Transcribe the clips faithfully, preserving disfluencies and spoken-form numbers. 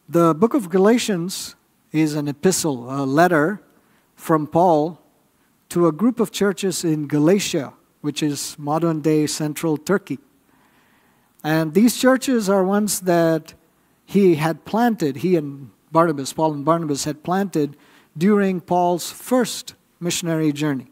The book of Galatians is an epistle, a letter from Paul to a group of churches in Galatia, which is modern-day central Turkey. And these churches are ones that he had planted, he and Barnabas, Paul and Barnabas had planted during Paul's first missionary journey.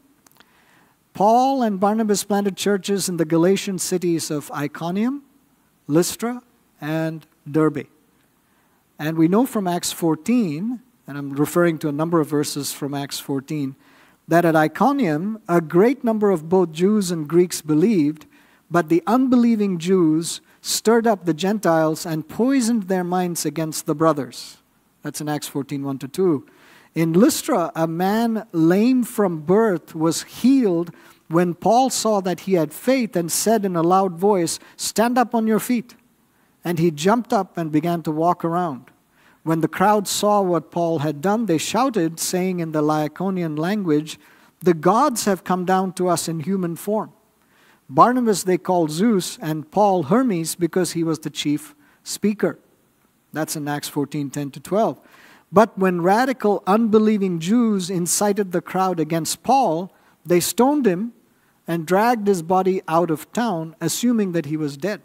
Paul and Barnabas planted churches in the Galatian cities of Iconium, Lystra, and Derbe. And we know from Acts fourteen, and I'm referring to a number of verses from Acts fourteen, that at Iconium, a great number of both Jews and Greeks believed, but the unbelieving Jews stirred up the Gentiles and poisoned their minds against the brothers. That's in Acts fourteen, one to two. In Lystra, a man lame from birth was healed when Paul saw that he had faith and said in a loud voice, "Stand up on your feet." And he jumped up and began to walk around. When the crowd saw what Paul had done, they shouted, saying in the Lycaonian language, "The gods have come down to us in human form." Barnabas they called Zeus, and Paul Hermes, because he was the chief speaker. That's in Acts fourteen, ten to twelve. But when radical, unbelieving Jews incited the crowd against Paul, they stoned him and dragged his body out of town, assuming that he was dead.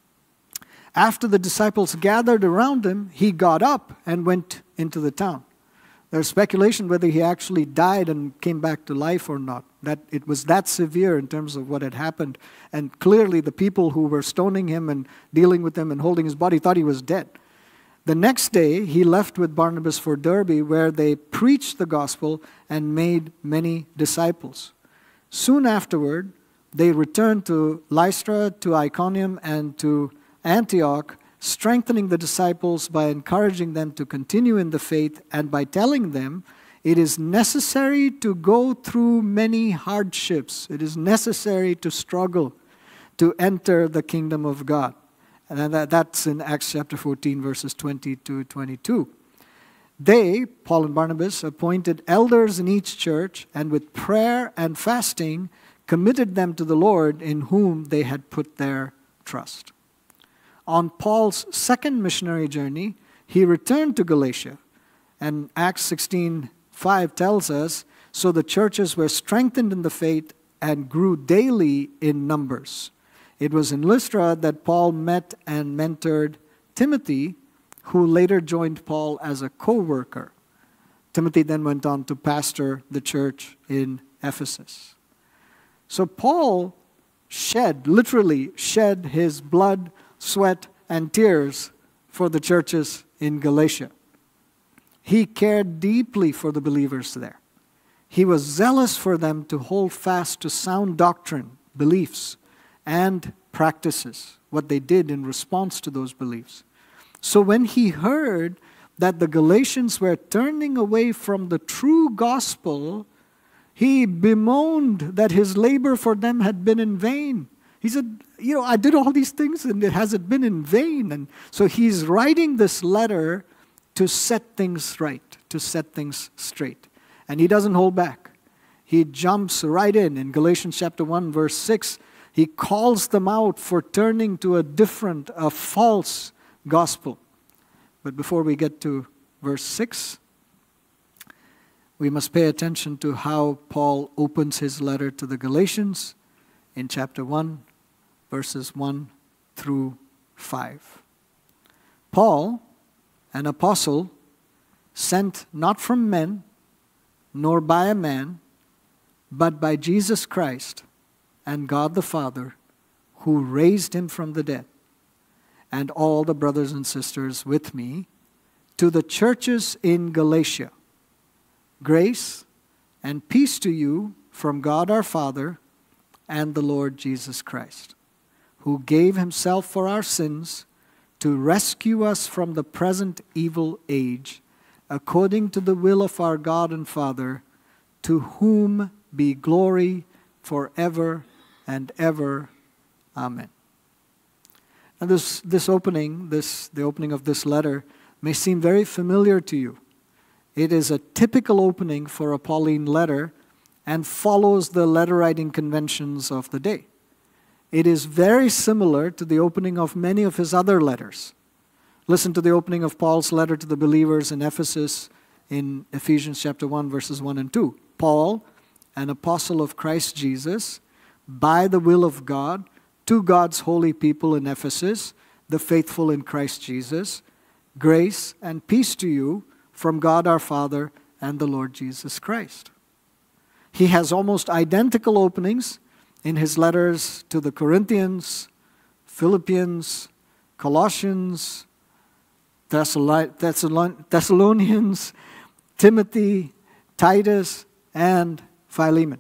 After the disciples gathered around him, he got up and went into the town. There's speculation whether he actually died and came back to life or not. That it was that severe in terms of what had happened. And clearly the people who were stoning him and dealing with him and holding his body thought he was dead. The next day, he left with Barnabas for Derbe, where they preached the gospel and made many disciples. Soon afterward, they returned to Lystra, to Iconium, and to Antioch, strengthening the disciples by encouraging them to continue in the faith and by telling them it is necessary to go through many hardships. It is necessary to struggle to enter the kingdom of God. And that's in Acts chapter fourteen, verses twenty to twenty-two. They, Paul and Barnabas, appointed elders in each church and with prayer and fasting committed them to the Lord in whom they had put their trust. On Paul's second missionary journey, he returned to Galatia. And Acts sixteen five tells us, so the churches were strengthened in the faith and grew daily in numbers. It was in Lystra that Paul met and mentored Timothy, who later joined Paul as a co-worker. Timothy then went on to pastor the church in Ephesus. So Paul shed, literally shed his blood, sweat, and tears for the churches in Galatia. He cared deeply for the believers there. He was zealous for them to hold fast to sound doctrine, beliefs, and practices, what they did in response to those beliefs. So when he heard that the Galatians were turning away from the true gospel, he bemoaned that his labor for them had been in vain. He said, you know, I did all these things and it hasn't been in vain. And so he's writing this letter to set things right, to set things straight. And he doesn't hold back. He jumps right in. In Galatians chapter one, verse six, he calls them out for turning to a different, a false gospel. But before we get to verse six, we must pay attention to how Paul opens his letter to the Galatians in chapter one, verses one through five. Paul, an apostle, sent not from men, nor by a man, but by Jesus Christ and God the Father, who raised him from the dead, and all the brothers and sisters with me, to the churches in Galatia. Grace and peace to you from God our Father and the Lord Jesus Christ, who gave himself for our sins to rescue us from the present evil age, according to the will of our God and Father, to whom be glory forever and ever. Amen. And this, this opening, this, the opening of this letter, may seem very familiar to you. It is a typical opening for a Pauline letter and follows the letter writing conventions of the day. It is very similar to the opening of many of his other letters. Listen to the opening of Paul's letter to the believers in Ephesus in Ephesians chapter one, verses one and two. Paul, an apostle of Christ Jesus, by the will of God, to God's holy people in Ephesus, the faithful in Christ Jesus, grace and peace to you from God our Father and the Lord Jesus Christ. He has almost identical openings in his letters to the Corinthians, Philippians, Colossians, Thessalonians, Timothy, Titus, and Philemon.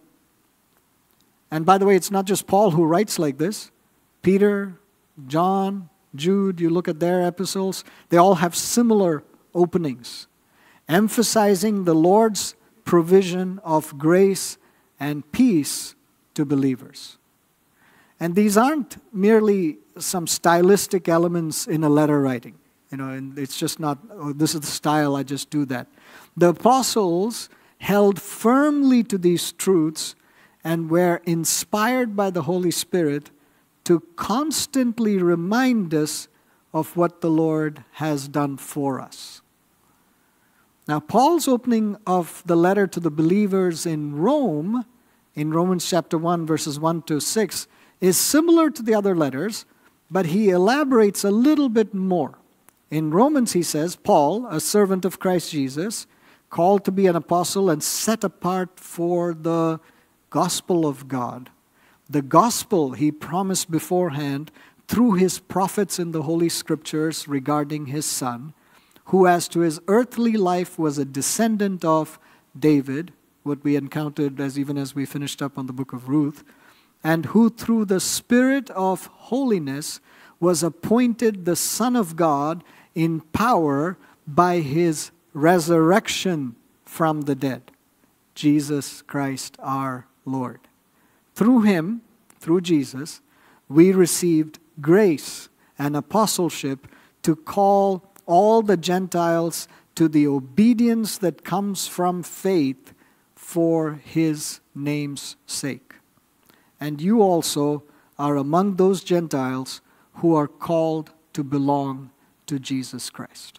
And by the way, it's not just Paul who writes like this. Peter, John, Jude, you look at their epistles, they all have similar openings, emphasizing the Lord's provision of grace and peace to believers. And these aren't merely some stylistic elements in a letter writing. You know, and it's just not, oh, this is the style, I just do that. The apostles held firmly to these truths and were inspired by the Holy Spirit to constantly remind us of what the Lord has done for us. Now, Paul's opening of the letter to the believers in Rome, in Romans chapter one, verses one to six, is similar to the other letters, but he elaborates a little bit more. In Romans, he says, Paul, a servant of Christ Jesus, called to be an apostle and set apart for the gospel of God. The gospel he promised beforehand through his prophets in the Holy Scriptures regarding his Son, who as to his earthly life was a descendant of David, what we encountered as even as we finished up on the book of Ruth, and who through the Spirit of holiness was appointed the Son of God in power by his resurrection from the dead, Jesus Christ our Lord. Through him, through Jesus, we received grace and apostleship to call all the Gentiles to the obedience that comes from faith for his name's sake. And you also are among those Gentiles who are called to belong to Jesus Christ.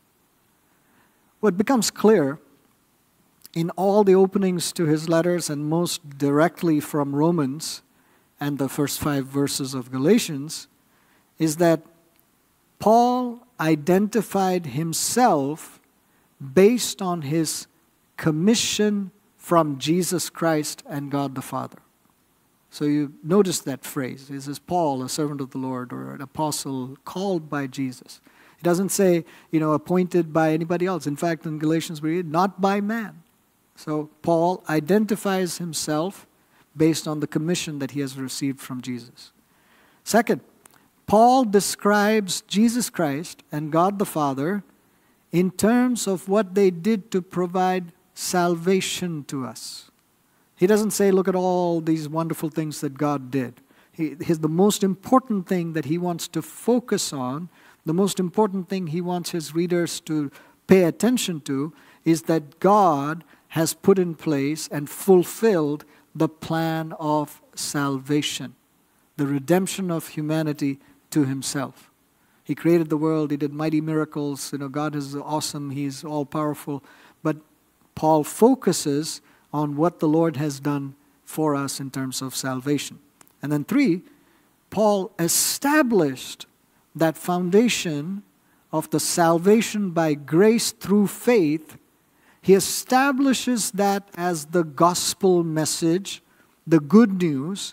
What becomes clear in all the openings to his letters, and most directly from Romans and the first five verses of Galatians, is that Paul identified himself based on his commission from Jesus Christ and God the Father. So you notice that phrase. This is Paul, a servant of the Lord, or an apostle called by Jesus. It doesn't say, you know, appointed by anybody else. In fact, in Galatians we read, not by man. So Paul identifies himself based on the commission that he has received from Jesus. Second, Paul describes Jesus Christ and God the Father in terms of what they did to provide salvation to us. He doesn't say, look at all these wonderful things that God did. He, his, the most important thing that he wants to focus on, the most important thing he wants his readers to pay attention to, is that God has put in place and fulfilled the plan of salvation, the redemption of humanity to himself. He created the world, he did mighty miracles, you know, God is awesome, he's all-powerful, but Paul focuses on what the Lord has done for us in terms of salvation. And then three, Paul established that foundation of the salvation by grace through faith. He establishes that as the gospel message, the good news,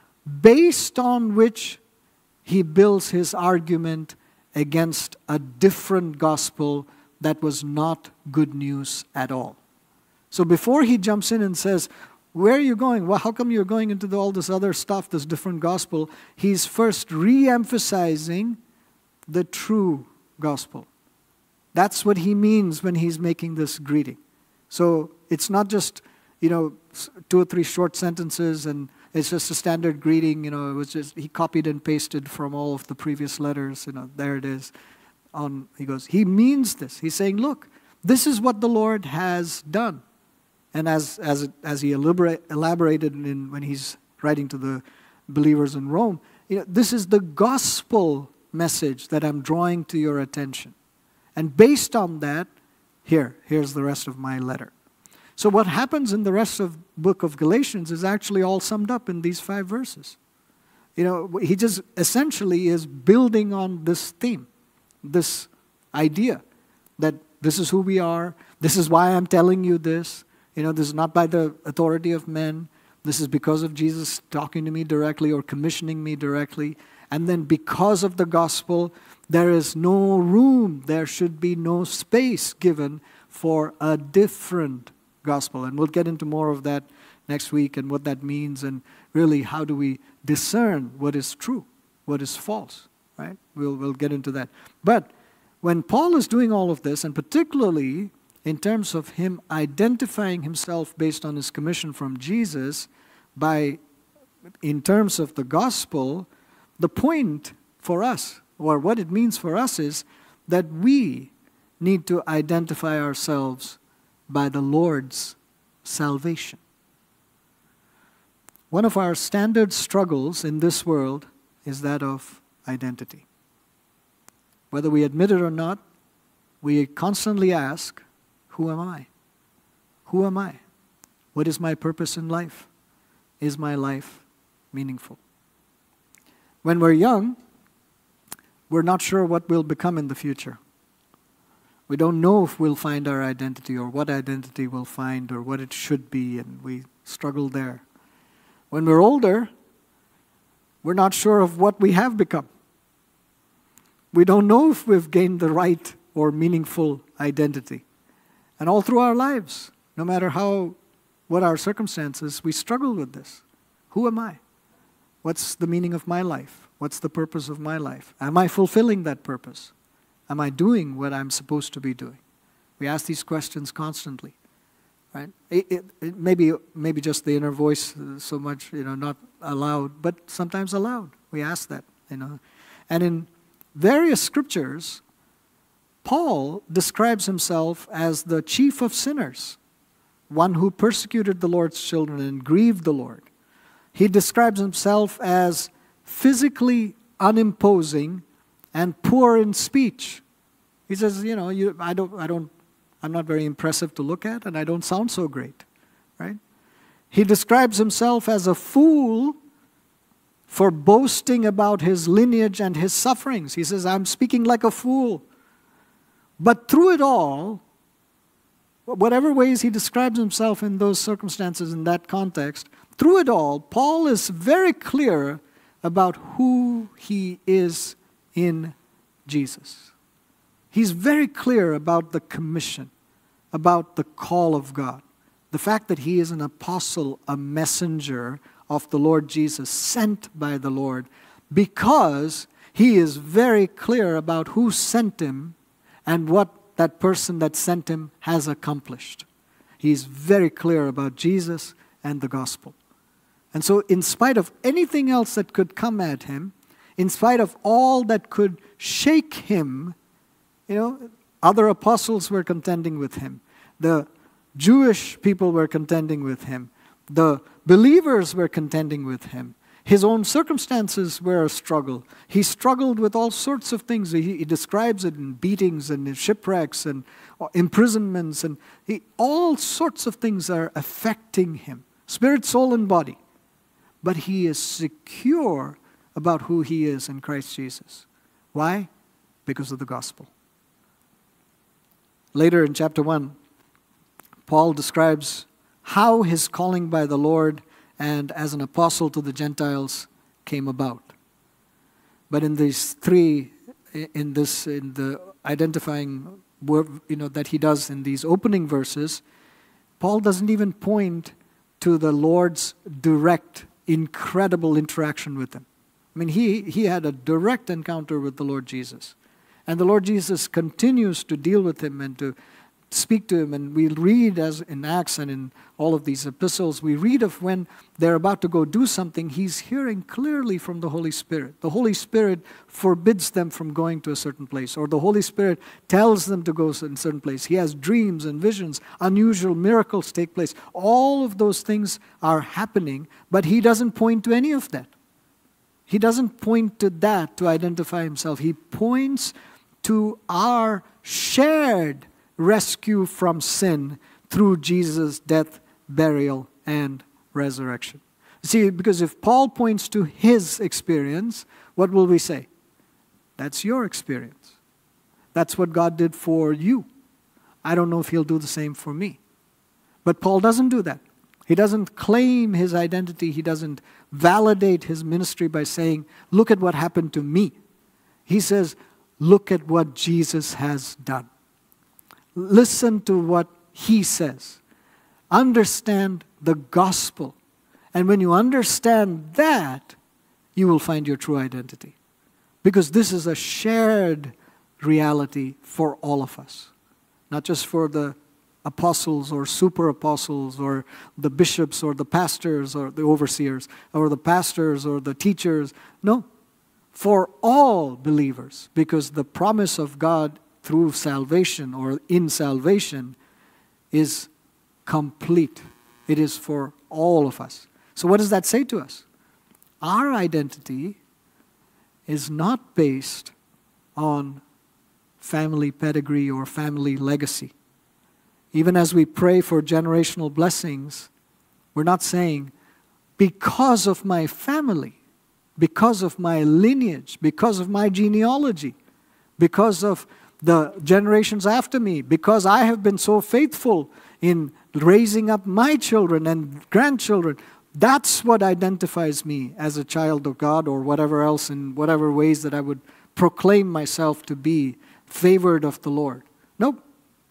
based on which he builds his argument against a different gospel that was not good news at all. So before he jumps in and says, where are you going? Well, how come you're going into the, all this other stuff, this different gospel? He's first re-emphasizing the true gospel. That's what he means when he's making this greeting. So it's not just, you know, two or three short sentences and it's just a standard greeting. You know, it was just, he copied and pasted from all of the previous letters. You know, there it is. On, he goes, he means this. He's saying, look, this is what the Lord has done. And as as as he elaborate, elaborated in when he's writing to the believers in Rome, you know, this is the gospel message that I'm drawing to your attention. And based on that, here, here's the rest of my letter. So what happens in the rest of the book of Galatians is actually all summed up in these five verses. You know, he just essentially is building on this theme, this idea that this is who we are, this is why I'm telling you this. You know, this is not by the authority of men. This is because of Jesus talking to me directly or commissioning me directly. And then because of the gospel, there is no room, there should be no space given for a different gospel. And we'll get into more of that next week and what that means and really how do we discern what is true, what is false, right? We'll, we'll get into that. But when Paul is doing all of this, and particularly in terms of him identifying himself based on his commission from Jesus, by, in terms of the gospel, the point for us, or what it means for us, is that we need to identify ourselves by the Lord's salvation. One of our standard struggles in this world is that of identity. Whether we admit it or not, we constantly ask, who am I? Who am I? What is my purpose in life? Is my life meaningful? When we're young, we're not sure what we'll become in the future. We don't know if we'll find our identity or what identity we'll find or what it should be, and we struggle there. When we're older, we're not sure of what we have become. We don't know if we've gained the right or meaningful identity. And all through our lives, no matter how, what our circumstances, we struggle with this. Who am I? What's the meaning of my life? What's the purpose of my life? Am I fulfilling that purpose? Am I doing what I'm supposed to be doing? We ask these questions constantly, right? It, it, it maybe, maybe just the inner voice, uh, so much, you know, not aloud, but sometimes aloud. We ask that, you know. And in various scriptures, Paul describes himself as the chief of sinners, one who persecuted the Lord's children and grieved the Lord. He describes himself as physically unimposing and poor in speech. He says, you know, you, I don't, I don't, I'm not very impressive to look at, and I don't sound so great, right? He describes himself as a fool for boasting about his lineage and his sufferings. He says, I'm speaking like a fool. But through it all, whatever ways he describes himself in those circumstances, in that context, through it all, Paul is very clear about who he is in Jesus. He's very clear about the commission, about the call of God, the fact that he is an apostle, a messenger of the Lord Jesus, sent by the Lord, because he is very clear about who sent him and what that person that sent him has accomplished. He's very clear about Jesus and the gospel. And so in spite of anything else that could come at him, in spite of all that could shake him, you know, other apostles were contending with him. The Jewish people were contending with him. The believers were contending with him. His own circumstances were a struggle. He struggled with all sorts of things. He, he describes it in beatings and in shipwrecks and imprisonments. And he, all sorts of things are affecting him, spirit, soul, and body. But he is secure about who he is in Christ Jesus. Why? Because of the gospel. Later in chapter one, Paul describes how his calling by the Lord and as an apostle to the Gentiles came about. But in these three, in this, in the identifying word, you know, that he does in these opening verses, Paul doesn't even point to the Lord's direct, incredible interaction with him. I mean, he, he had a direct encounter with the Lord Jesus. And the Lord Jesus continues to deal with him and to speak to him. And we read, as in Acts and in all of these epistles, we read of when they're about to go do something, he's hearing clearly from the Holy Spirit. The Holy Spirit forbids them from going to a certain place, or the Holy Spirit tells them to go to a certain place. He has dreams and visions, unusual miracles take place. All of those things are happening, but he doesn't point to any of that. He doesn't point to that to identify himself. He points to our shared rescue from sin through Jesus' death, burial, and resurrection. See, because if Paul points to his experience, what will we say? That's your experience. That's what God did for you. I don't know if he'll do the same for me. But Paul doesn't do that. He doesn't claim his identity. He doesn't validate his ministry by saying, look at what happened to me. He says, look at what Jesus has done. Listen to what he says. Understand the gospel. And when you understand that, you will find your true identity. Because this is a shared reality for all of us. Not just for the apostles or super apostles or the bishops or the pastors or the overseers or the pastors or the teachers. No, for all believers, because the promise of God through salvation or in salvation is complete. It is for all of us. So what does that say to us? Our identity is not based on family pedigree or family legacy. Even as we pray for generational blessings, we're not saying, because of my family, because of my lineage, because of my genealogy, because of the generations after me, because I have been so faithful in raising up my children and grandchildren. That's what identifies me as a child of God, or whatever else, in whatever ways that I would proclaim myself to be favored of the Lord. Nope.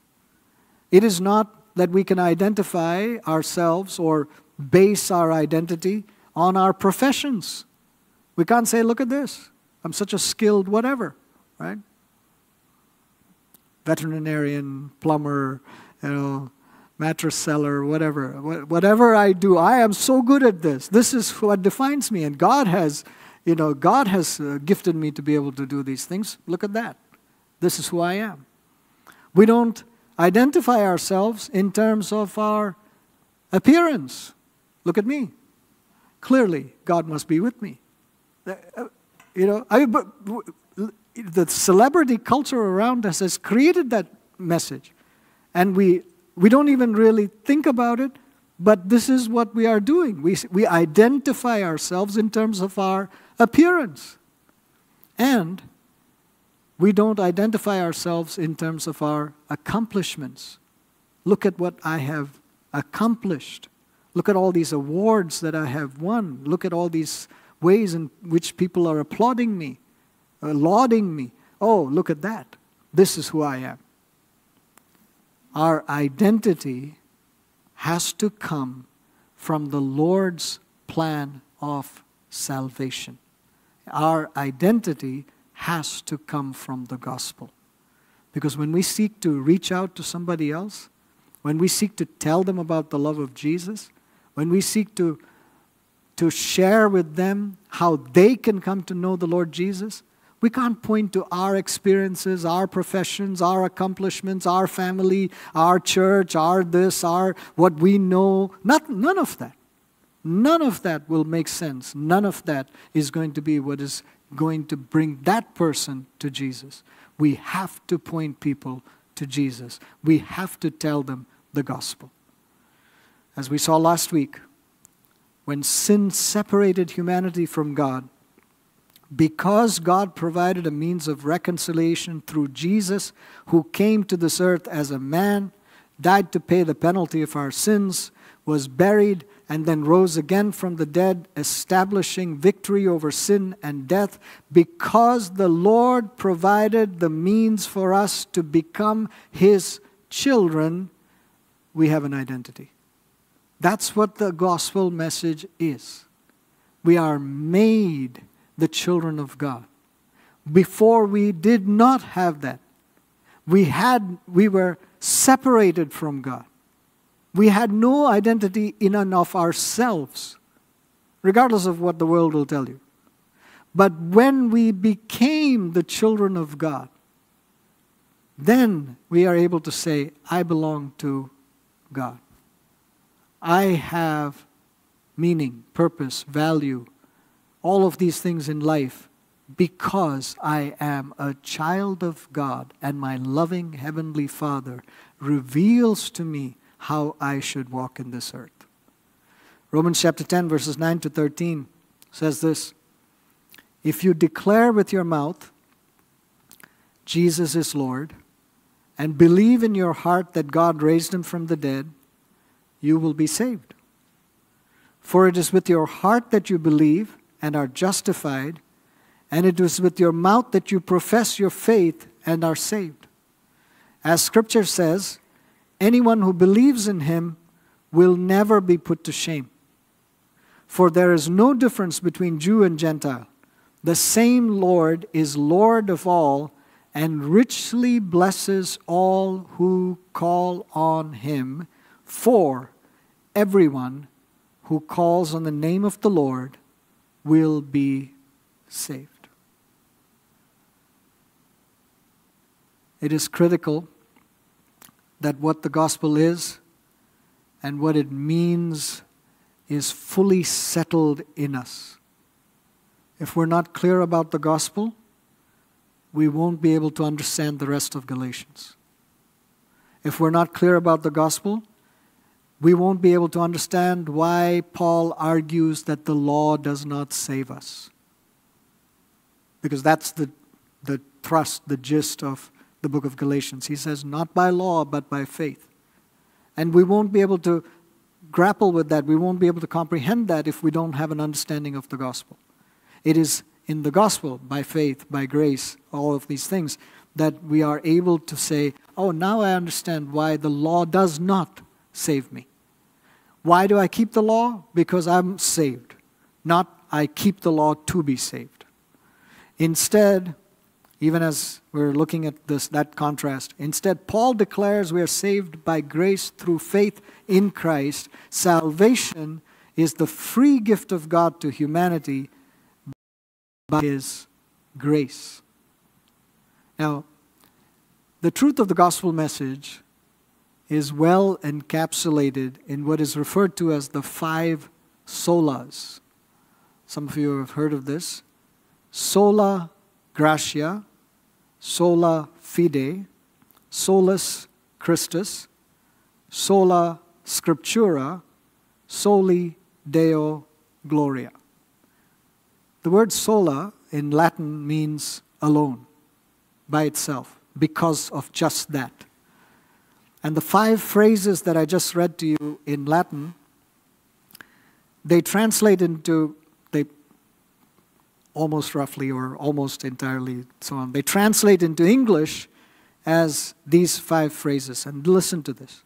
It is not that we can identify ourselves or base our identity on our professions. We can't say, look at this, I'm such a skilled whatever, right? Veterinarian, plumber, you know, mattress seller, whatever. Whatever I do, I am so good at this. This is what defines me. And God has, you know, God has uh, gifted me to be able to do these things. Look at that. This is who I am. We don't identify ourselves in terms of our appearance. Look at me. Clearly, God must be with me. Uh, you know, I, but, the celebrity culture around us has created that message. And we we don't even really think about it, but this is what we are doing. We, we identify ourselves in terms of our appearance. And we don't identify ourselves in terms of our accomplishments. Look at what I have accomplished. Look at all these awards that I have won. Look at all these ways in which people are applauding me, uh, lauding me. Oh, look at that. This is who I am. Our identity has to come from the Lord's plan of salvation. Our identity has to come from the gospel. Because when we seek to reach out to somebody else, when we seek to tell them about the love of Jesus, when we seek to, to share with them how they can come to know the Lord Jesus, we can't point to our experiences, our professions, our accomplishments, our family, our church, our this, our what we know. Not, none of that. None of that will make sense. None of that is going to be what is going to bring that person to Jesus. We have to point people to Jesus. We have to tell them the gospel. As we saw last week, when sin separated humanity from God, because God provided a means of reconciliation through Jesus, who came to this earth as a man, died to pay the penalty of our sins, was buried, and then rose again from the dead, establishing victory over sin and death, because the Lord provided the means for us to become His children, we have an identity. That's what the gospel message is. We are made the children of God. Before we did not have that. We had, we were separated from God. We had no identity in and of ourselves, regardless of what the world will tell you. But when we became the children of God, then we are able to say, I belong to God. I have meaning, purpose, value, all of these things in life because I am a child of God and my loving Heavenly Father reveals to me how I should walk in this earth. Romans chapter ten, verses nine to thirteen says this: if you declare with your mouth, Jesus is Lord, and believe in your heart that God raised him from the dead, you will be saved. For it is with your heart that you believe and are justified, and it is with your mouth that you profess your faith and are saved. As Scripture says, anyone who believes in him will never be put to shame. For there is no difference between Jew and Gentile. The same Lord is Lord of all, and richly blesses all who call on him. For everyone who calls on the name of the Lord will be saved. It is critical that what the gospel is and what it means is fully settled in us. If we're not clear about the gospel, we won't be able to understand the rest of Galatians. If we're not clear about the gospel, we won't be able to understand why Paul argues that the law does not save us. Because that's the, the thrust, the gist of the book of Galatians. He says, not by law, but by faith. And we won't be able to grapple with that. We won't be able to comprehend that if we don't have an understanding of the gospel. It is in the gospel, by faith, by grace, all of these things, that we are able to say, oh, now I understand why the law does not save me. Why do I keep the law? Because I'm saved. Not I keep the law to be saved. Instead, even as we're looking at this, that contrast, instead, Paul declares we are saved by grace through faith in Christ. Salvation is the free gift of God to humanity by his grace. Now, the truth of the gospel message is well encapsulated in what is referred to as the five solas. Some of you have heard of this. Sola gratia, sola fide, solus Christus, sola scriptura, soli Deo gloria. The word sola in Latin means alone, by itself, because of just that. And the five phrases that I just read to you in Latin, they translate into, they almost roughly or almost entirely so on, they translate into English as these five phrases. And listen to this.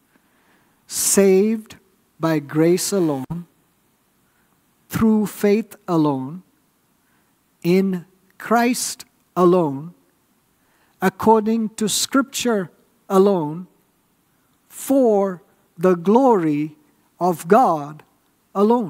Saved by grace alone, through faith alone, in Christ alone, according to Scripture alone, for the glory of God alone.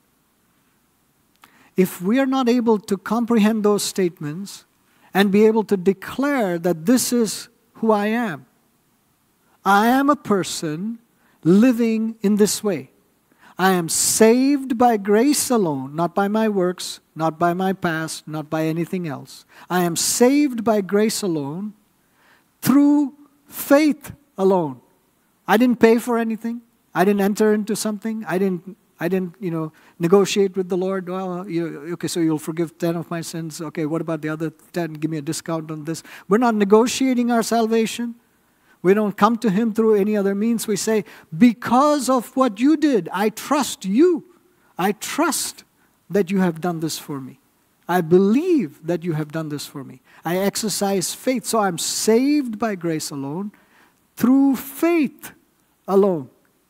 If we are not able to comprehend those statements and be able to declare that this is who I am, I am a person living in this way. I am saved by grace alone, not by my works, not by my past, not by anything else. I am saved by grace alone, through faith alone. I didn't pay for anything. I didn't enter into something. I didn't, I didn't, you know, negotiate with the Lord. Well, you, okay, so you'll forgive ten of my sins. Okay, what about the other ten? Give me a discount on this. We're not negotiating our salvation. We don't come to Him through any other means. We say, because of what you did, I trust you. I trust that you have done this for me. I believe that you have done this for me. I exercise faith. So I'm saved by grace alone, through faith alone,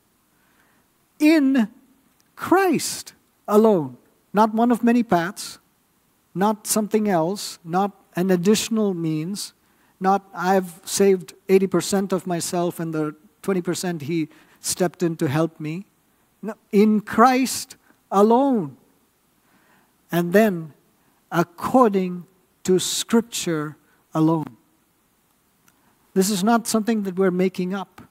in Christ alone. Not one of many paths, not something else, not an additional means, not I've saved eighty percent of myself and the twenty percent He stepped in to help me. No, in Christ alone. And then according to Scripture alone. This is not something that we're making up.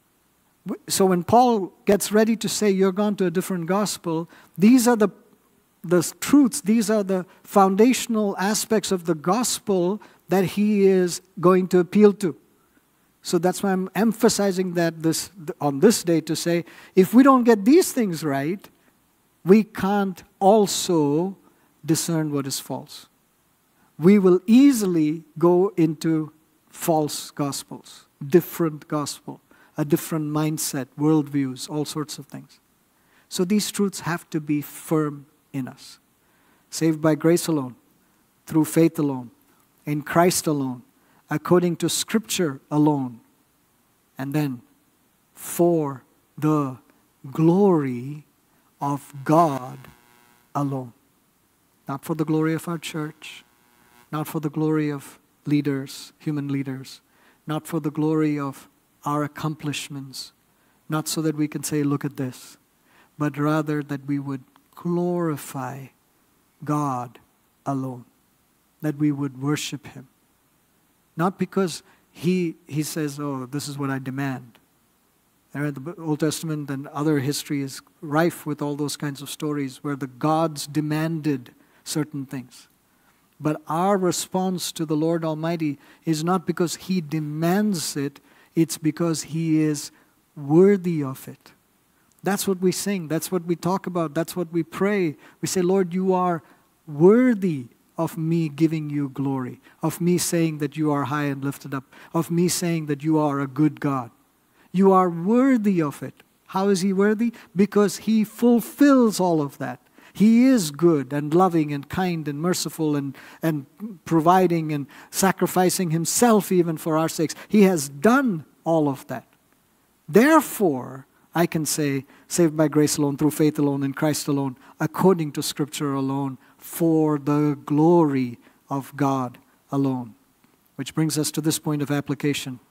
So when Paul gets ready to say you're gone to a different gospel, these are the the truths, these are the foundational aspects of the gospel that he is going to appeal to. So that's why I'm emphasizing that this on this day to say, if we don't get these things right, we can't also discern what is false. We will easily go into false gospels, different gospel, a different mindset, worldviews, all sorts of things. So these truths have to be firm in us. Saved by grace alone, through faith alone, in Christ alone, according to Scripture alone, and then for the glory of God alone. Not for the glory of our church, not for the glory of leaders, human leaders, not for the glory of our accomplishments, not so that we can say, look at this, but rather that we would glorify God alone, that we would worship Him. Not because He, he says, oh, this is what I demand. And the Old Testament and other history is rife with all those kinds of stories where the gods demanded certain things. But our response to the Lord Almighty is not because He demands it, it's because He is worthy of it. That's what we sing, that's what we talk about, that's what we pray. We say, Lord, you are worthy of me giving you glory, of me saying that you are high and lifted up, of me saying that you are a good God. You are worthy of it. How is He worthy? Because He fulfills all of that. He is good and loving and kind and merciful and, and providing and sacrificing Himself even for our sakes. He has done all of that. Therefore, I can say, saved by grace alone, through faith alone, in Christ alone, according to Scripture alone, for the glory of God alone. Which brings us to this point of application.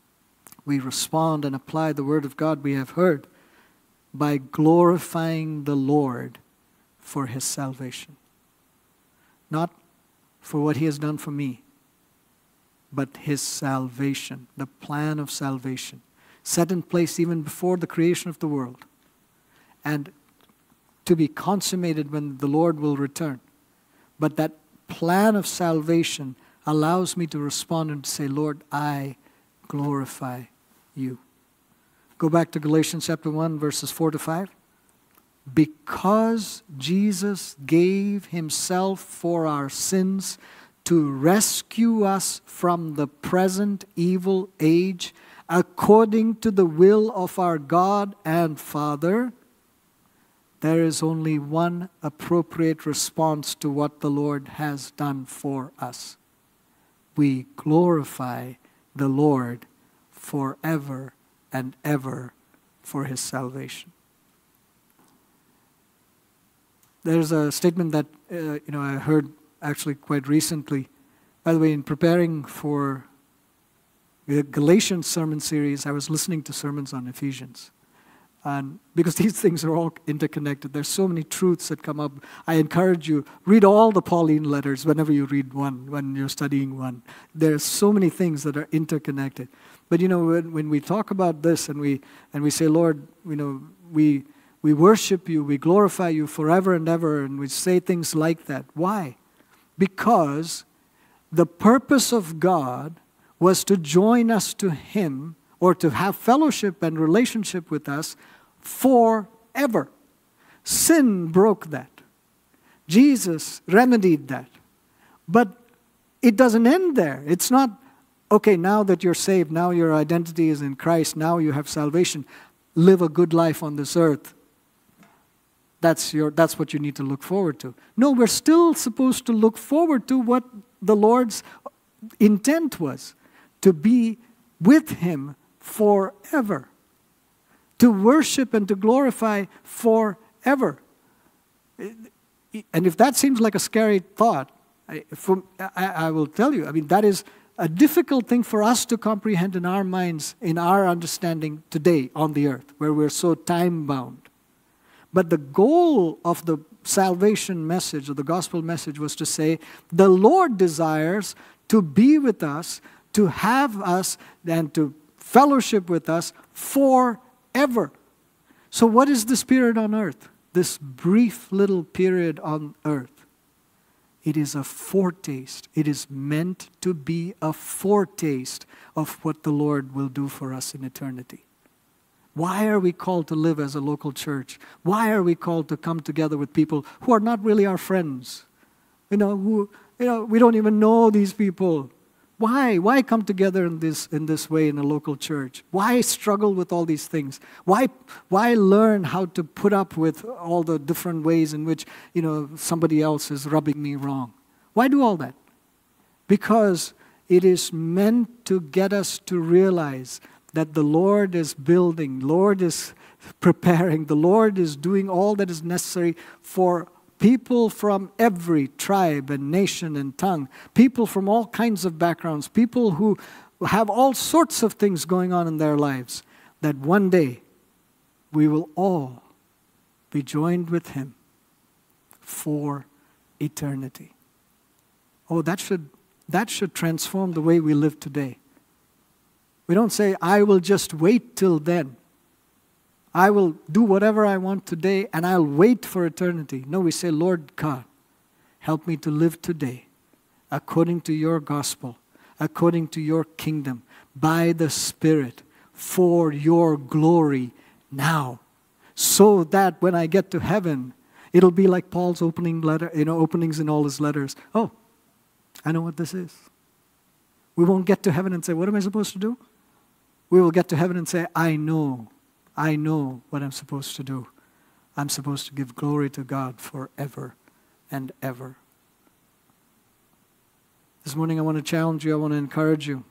We respond and apply the Word of God we have heard by glorifying the Lord for His salvation. Not for what He has done for me, but His salvation, the plan of salvation, set in place even before the creation of the world, and to be consummated when the Lord will return. But that plan of salvation allows me to respond and to say, Lord, I glorify you. Go back to Galatians chapter one, verses four to five. Because Jesus gave Himself for our sins to rescue us from the present evil age, according to the will of our God and Father, there is only one appropriate response to what the Lord has done for us. We glorify the Lord forever and ever for His salvation. There's a statement that uh, you know I heard actually quite recently. By the way, in preparing for the Galatians sermon series, I was listening to sermons on Ephesians. And because these things are all interconnected, there's so many truths that come up. I encourage you, read all the Pauline letters whenever you read one, when you're studying one. There's so many things that are interconnected. But you know, when, when we talk about this and we and we say, Lord, you know, we we worship you, we glorify you forever and ever, and we say things like that. Why? Because the purpose of God was to join us to Him, or to have fellowship and relationship with us forever. Sin broke that. Jesus remedied that. But it doesn't end there. It's not, okay, now that you're saved, now your identity is in Christ, now you have salvation, live a good life on this earth. That's your, that's what you need to look forward to. No, we're still supposed to look forward to what the Lord's intent was, to be with Him forever, to worship and to glorify forever. And if that seems like a scary thought, I, from, I, I will tell you, I mean, that is a difficult thing for us to comprehend in our minds, in our understanding today on the earth, where we're so time-bound. But the goal of the salvation message, or the gospel message, was to say, the Lord desires to be with us, to have us, and to fellowship with us forever. So what is the Spirit on earth? this brief little period on earth, it is a foretaste. It is meant to be a foretaste of what the Lord will do for us in eternity. Why are we called to live as a local church? Why are we called to come together with people who are not really our friends? You know, who, you know, we don't even know these people. Why? Why come together in this in this way in a local church? Why struggle with all these things? Why why learn how to put up with all the different ways in which, you know, somebody else is rubbing me wrong? Why do all that? Because it is meant to get us to realize that the Lord is building, Lord is preparing, the Lord is doing all that is necessary for people from every tribe and nation and tongue, people from all kinds of backgrounds, people who have all sorts of things going on in their lives, that one day we will all be joined with Him for eternity. Oh, that should, that should transform the way we live today. We don't say, I will just wait till then. I will do whatever I want today and I'll wait for eternity. No, we say, Lord God, help me to live today according to your gospel, according to your kingdom, by the Spirit, for your glory now. So that when I get to heaven, it'll be like Paul's opening letter, you know, openings in all his letters. Oh, I know what this is. We won't get to heaven and say, what am I supposed to do? We will get to heaven and say, I know. I know what I'm supposed to do. I'm supposed to give glory to God forever and ever. This morning I want to challenge you, I want to encourage you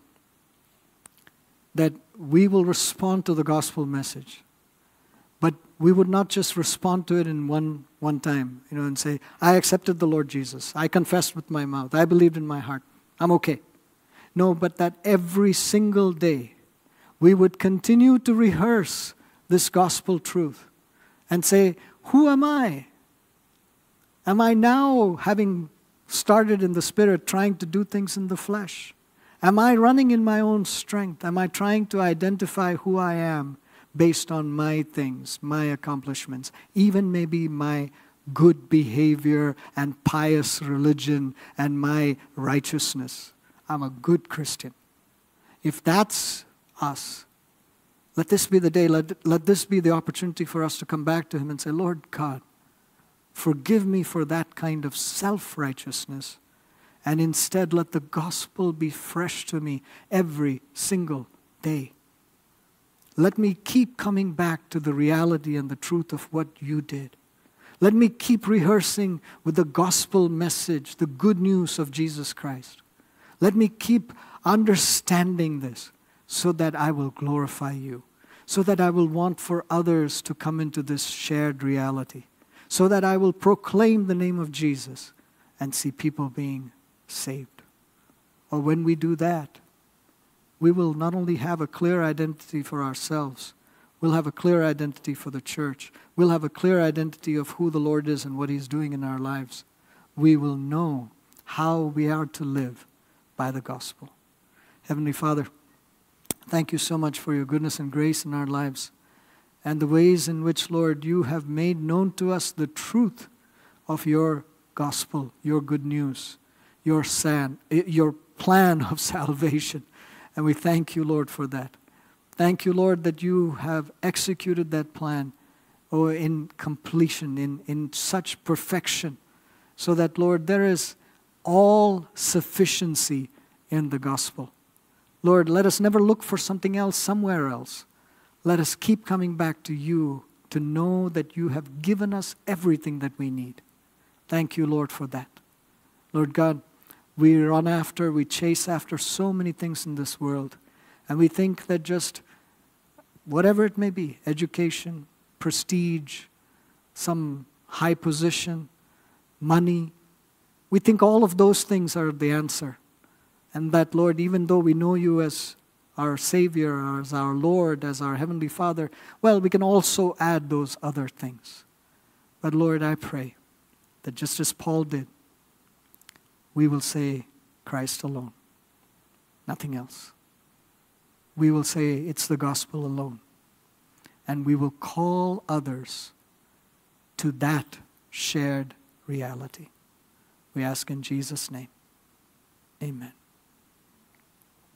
that we will respond to the gospel message. But we would not just respond to it in one, one time, you know, and say, I accepted the Lord Jesus. I confessed with my mouth. I believed in my heart. I'm okay. No, but that every single day we would continue to rehearse this gospel truth and say, who am I? Am I now, having started in the Spirit, trying to do things in the flesh? Am I running in my own strength? Am I trying to identify who I am based on my things, my accomplishments, even maybe my good behavior and pious religion and my righteousness? I'm a good Christian. If that's us, let this be the day, let, let this be the opportunity for us to come back to Him and say, Lord God, forgive me for that kind of self-righteousness, and instead let the gospel be fresh to me every single day. Let me keep coming back to the reality and the truth of what you did. Let me keep rehearsing with the gospel message, the good news of Jesus Christ. Let me keep understanding this, so that I will glorify you, so that I will want for others to come into this shared reality, so that I will proclaim the name of Jesus and see people being saved. Or when we do that, we will not only have a clear identity for ourselves, we'll have a clear identity for the church. We'll have a clear identity of who the Lord is and what He's doing in our lives. We will know how we are to live by the gospel. Heavenly Father, thank you so much for your goodness and grace in our lives and the ways in which, Lord, you have made known to us the truth of your gospel, your good news, your san, your plan of salvation. And we thank you, Lord, for that. Thank you, Lord, that you have executed that plan oh, in completion, in, in such perfection, so that, Lord, there is all sufficiency in the gospel. Lord, let us never look for something else somewhere else. Let us keep coming back to you to know that you have given us everything that we need. Thank you, Lord, for that. Lord God, we run after, we chase after so many things in this world. And we think that just whatever it may be, education, prestige, some high position, money, we think all of those things are the answer. And that, Lord, even though we know you as our Savior, as our Lord, as our Heavenly Father, well, we can also add those other things. But Lord, I pray that just as Paul did, we will say Christ alone, nothing else. We will say it's the gospel alone. And we will call others to that shared reality. We ask in Jesus' name. Amen.